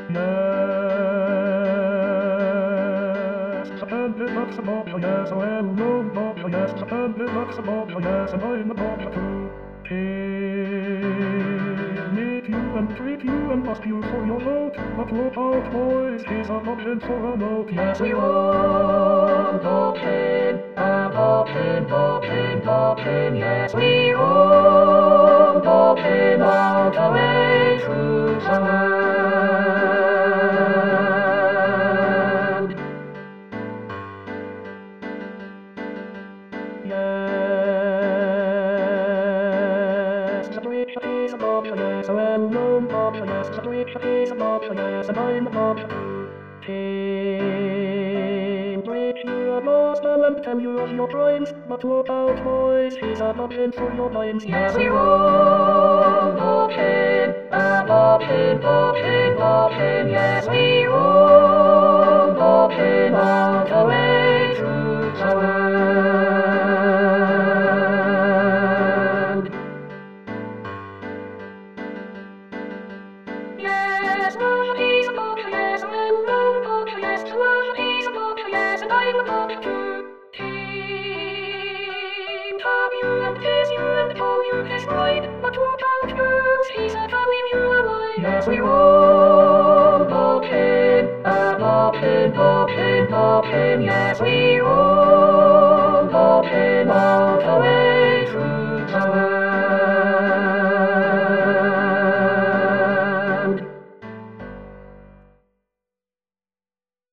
Yes, and it looks a bobble, yes, I am alone, bobble, yes, and it looks a bobble, yes, and I'm a bobble too. Need you and treat you and must you for your vote, but look out boys, he's a bobbin for a note, yes we all bobbin, bobbin, bobbin, bobbin, yes we all bobbin all the way through the world. Yes, the bridge is a bobble, yes, I am alone, bobble, yes, the bridge is a bobble, yes, and I'm a bobble. Bridge, you have lost a and tell you of your crimes, but look out, boys, he's a bobbin for your minds. Yes, we're all bobbin, bobbin, bobbin, bobbin, yes, we're all bobbin all the way through the world. Yes, love is a book, yes, I'm alone, book, yes, love is a book, yes, and I'm a book too. Team, Tom, you and kiss, you and Tom, you kiss right, but what about girls, he's a coming you away. Yes, we're all boppin', boppin', boppin', boppin', yes, we're all